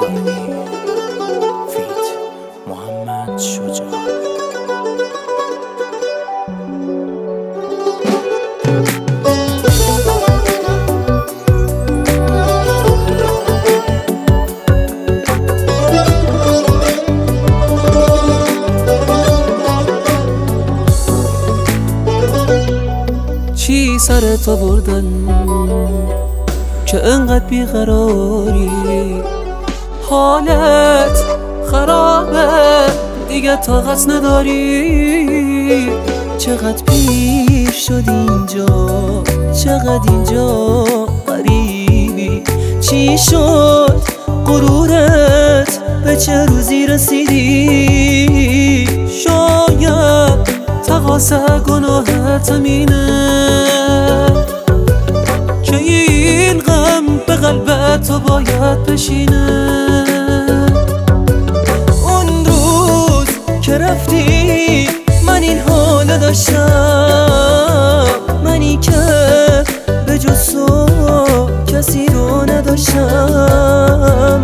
کنی. فیت محمد شجاع. چی سرت آوردن که انقدر بیقراری؟ حالت خرابه دیگه طاقت نداری. چقدر پیر شد اینجا، چقدر اینجا غریبی. چی شد غرورت، به چه روزی رسیدی؟ شاید تقاصه گناهت همینه که این غم به قلبت تو باید بشینه. اون روز که رفتی من این حال داشتم، منی که به جز تو کسی رو نداشتم.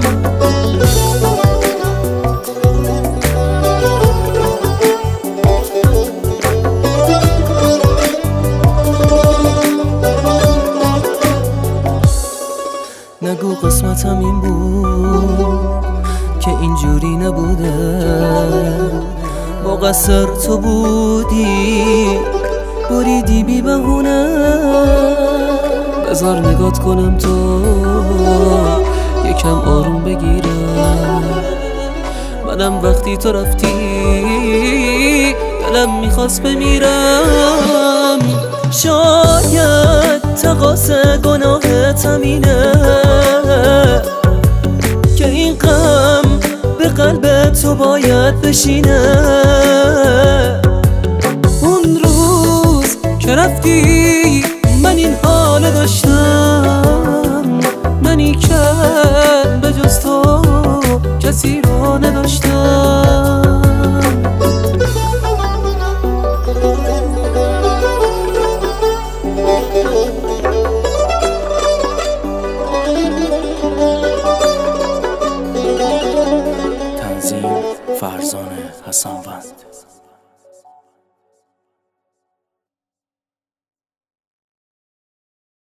نگو قسمتم این بود که اینجوری نبوده، مقصر تو بودی بریدی بی بهونه. بذار نگات کنم تو یکم آروم بگیرم. منم وقتی تو رفتی دلم میخواست بمیرم. شاید تقاصه گناهت همینه که این غم به قلب تو باید بشینه. اون روز که رفتی من این حال داشتم، منی که به جز تو کسی رو نداشتم. تنظیم فرزانه حسنوند.